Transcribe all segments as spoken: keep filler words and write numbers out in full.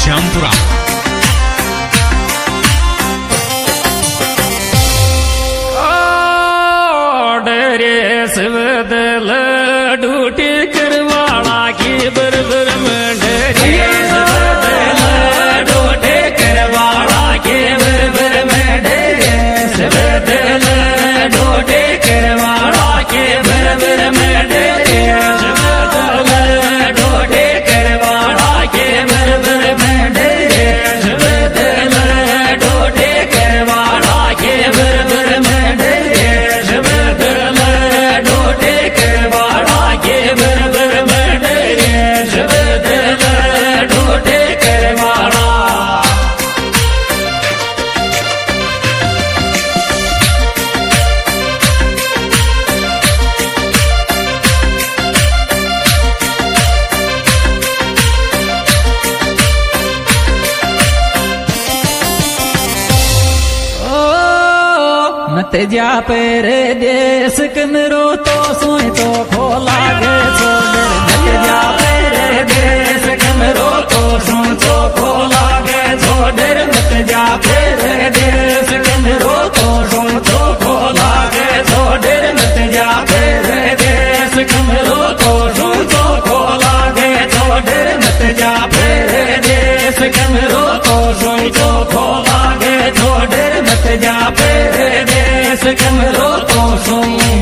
श्यामपुरा। बदल डूटी करवाड़ा की बरबर मंडरी बदल डूटी करवाड़ा की बरबर मंडरी बदल डूटी करवाड़ा की बरबर मंडरी बदल डूटी करवाड़ा की बरबर मंडरी बदल डूटी करवाड़ा की बरबर मंडरी बदल डोटे करवाड़ा के बरबर मंडरे बदल डोटे करवाड़ा। मत जा पेरे देश कमरो तो सोई तो खोला गे छोड़ मत जा पेरे देश कमरो तो सोई तो खोला गे छोड़ मत जा पेरे देश कमरो तो सोई तो खोला गे छोड़ मत जा पेरे देश कमरो तो सोई तो खोला गे छोड़ मत जा पेरे देश कमरो तो सोई तो खोला गे छोड़ मत जा पेरे देश कमरो तो सोई।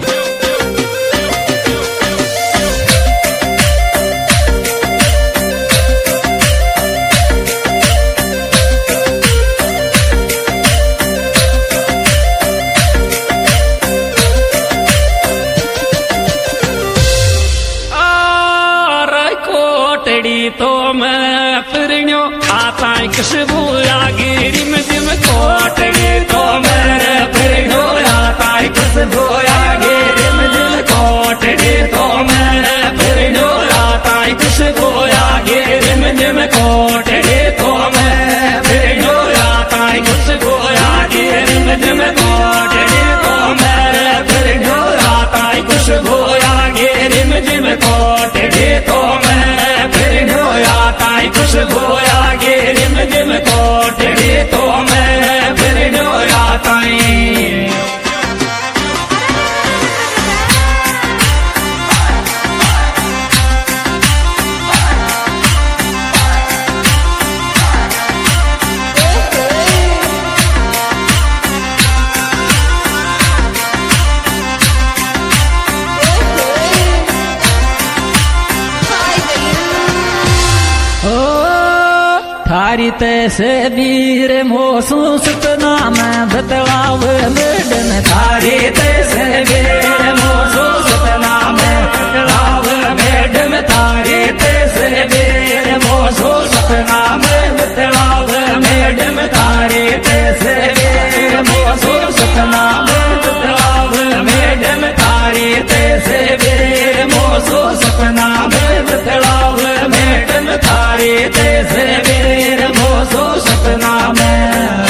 तो मैं फिरण्यो आता खुशबू आगे रिम जिम कोटड़ी तो मैं फिरण्यो आता खुशबू आगे रिम जिम कोटड़ी तो मैं फिरण्यो आता खुशबू आगे रिम जिम कोटड़ी तो मैं फिरण्यो आता खुशबू आगे रिम जिम कोटड़ी तो मैं फिरण्यो आता खुशबू आगे रिम जिम कोटड़ी तो मैं खुशबू आगे रिम जिम कोटड़ी तो मैं फिर आता थारी तैसे वीर मोसू सतना में बतलाव मेडन थारी तैसे वीर मोसू सतना में बतलाव मेडन थारी तैसे वीर मोसू सतना में बतलाव मेडन थारी तैसे वीर मोसू सतना में बतलाव मेडन थारी तैसे वीर मोसू सतना में बतलाव मेडन थारी तैसे वीर मोसो सपना में।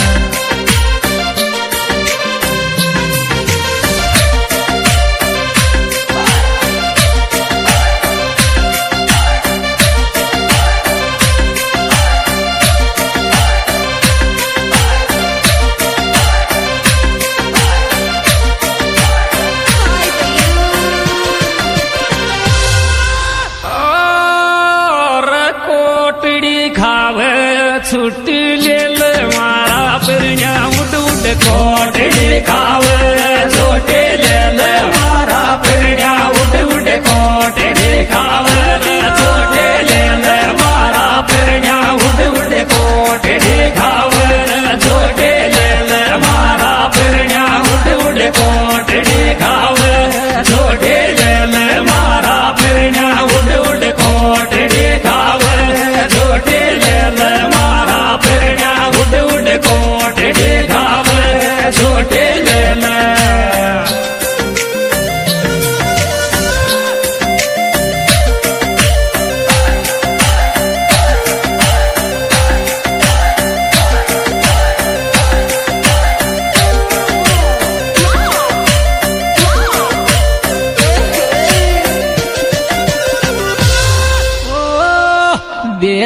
छुट्टी ले ले मारा फिरण्या उड उड कोटड़ी खावे छोटे ले ले मारा फिरण्या उड उड कोटड़ी खावे छोटे ले ले मारा फिरण्या उड उड कोटड़ी खावे छोटे ले ले मारा फिरण्या उड उड कोटड़ी खावे छोटे ले ले मारा फिरण्या उड उड कोटड़ी खावे छोटे ले ले उड़ उड़ कोटड़ी खावे छोटे ले ले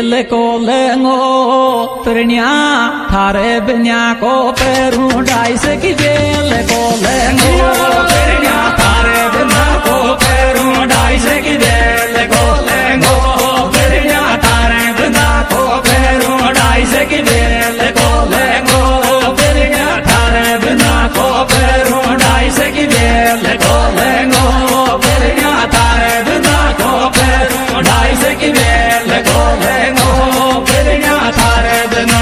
बेल को लेंगो तरनिया थारे बिन्या को पैरू डाइस की बेल को लेंगो तरनिया थारे बिन्या को पैरू डाइस की बेल को लेंगो तरनिया थारे बिन्या को पैरू डाइस की बेल को लेंगो तरनिया थारे बिन्या को पैरू डाइस की बेल को लेंगो तरनिया थारे बिन्या को पैरू डाइस की बेल को लेंगो तरनिया थारे बिन्या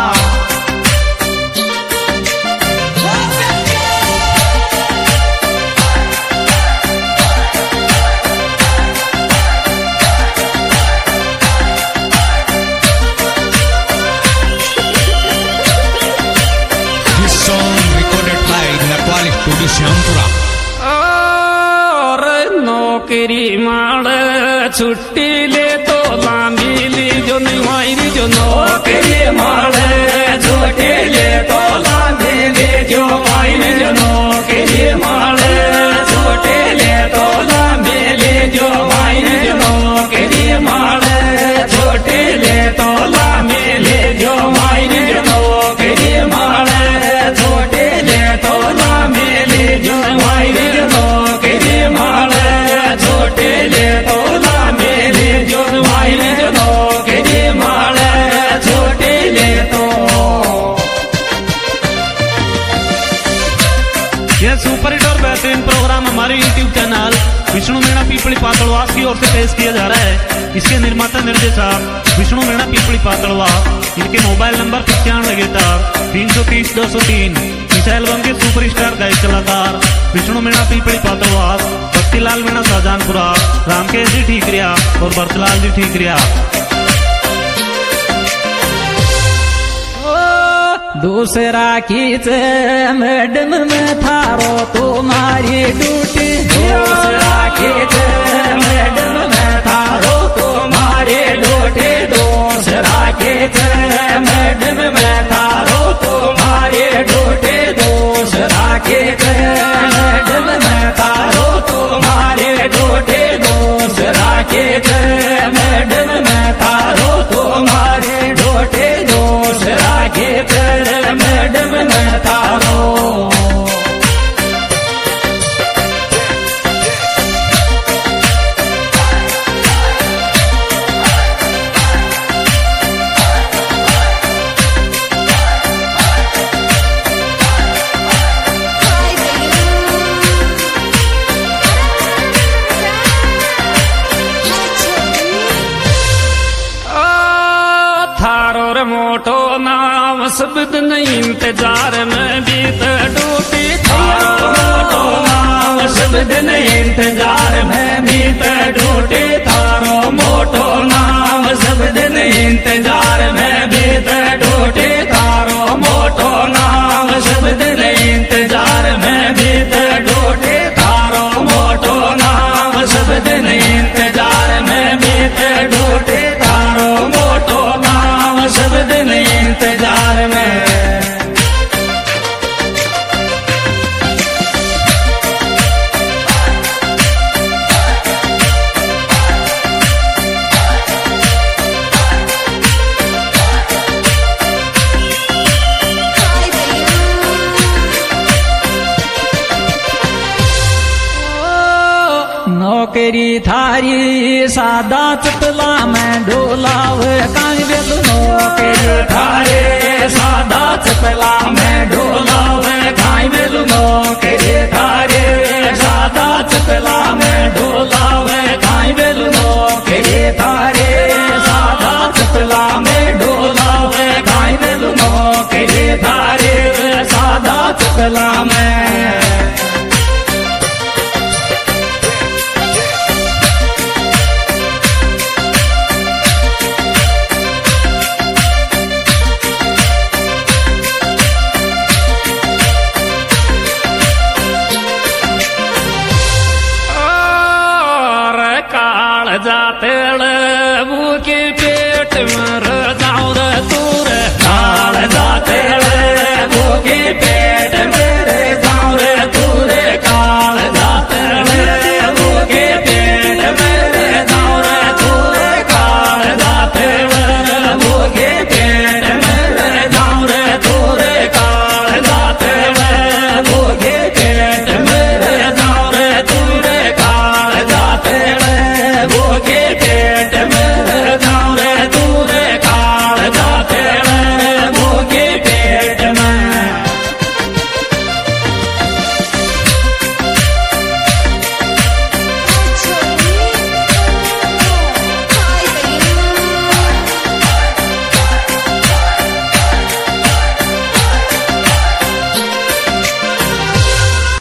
और नौकरी माल छुट्टी ले तो लांबी ली जो नहीं वायरी जो नौकरी माल छुट्टी ले तो लांबी ली जो वायरी जो नौकरी माल छुट्टी ले तो लांबी ली जो वायरी जो नौकरी माल छुट्टी ले तो लांबी ली जो वायरी जो नौकरी माल छुट्टी ले तो लांबी ली जो वायरी जो नौकरी माल छुट्टी ले तो लांबी ली जो वायरी जो नौकरी माल छुट्टी ले तो। यह सुपर हिट और बेहतरीन प्रोग्राम हमारे यूट्यूब चैनल विष्णु मीणा पीपली पातड़वास की ओर से पेश किया जा रहा है। इसके निर्माता निर्देशक विष्णु मीणा पीपली पातड़वा। इनके मोबाइल नंबर पचानवे लगातार तीन सौ तीस दो सौ तीन। इस एल्बम के सुपरस्टार गायक कलाकार विष्णु मीणा पीपली पातड़वास, भक्तिलाल मीणा शाहजहानपुरा, रामकेश जी ठीकरिया और भरतलाल जी ठीकरिया। दूसरा खींच मैडम में थारो तुम्हारी ड्यूटी दूसरा खींच मैडम में थारो तुम्हारी ड्यूटी दूसरा खींच मैडम में थारो तुम्हारी ड्यूटी दूसरा खींच मैडम में थारो तुम्हारी ड्यूटी दूसरा खींच मैडम में थारो तुम्हारी ड्यूटी दूसरा खींच मैडम में थारो। मोटो नाम शब्द नहीं इंतजार में बीत डूटी थारो मोटो नाम शब्द नहीं इंतजार में बीत डूटी थारो मोटो नाम शब्द नहीं इंतजार में बीत डूटी थारो मोटो नाम शब्द नहीं इंतजार में बीत डूटी थारो मोटो नाम शब्द नहीं इंतजार में बीत डूटी थारो मोटो नाम शब्द नहीं इंतजार में। नौकरी थारी सादा चुटला में ढोलाव काई बेलू नौकरी थारे सादा चुटला में ढोलाव काई बेलू नौकरी थारे सादा चुटला में ढोलाव काई बेलू नौकरी थारे सादा चुटला में ढोलाव काई बेलू नौकरी थारे सादा चुटला में